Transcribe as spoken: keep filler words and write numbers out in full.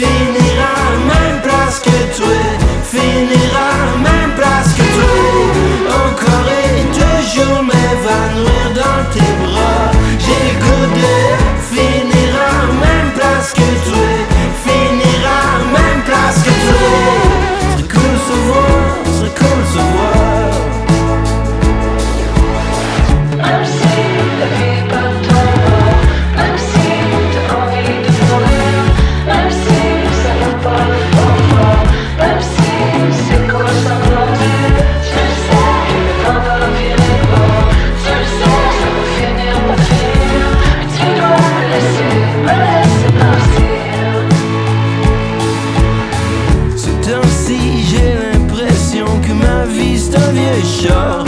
finira à la même place que toi, finira à la même place que toi. Encore et toujours m'évanouir dans tes bras. J'ai le goût de finir à la même place que toi, finir à la même place que toi. C'est cool se voir, c'est cool se voir. Même si la vie bat ton bord, même si t'as envie de mourir, même si ça va pas trop fort, même si c'est quoi semblant dur, tu le sais que le vent va virer de bord, tu le sais ça va finir par finir, mais tu dois me laisser, me laisser partir. Ce temps-ci j'ai l'impression que ma vie c'est un vieux char.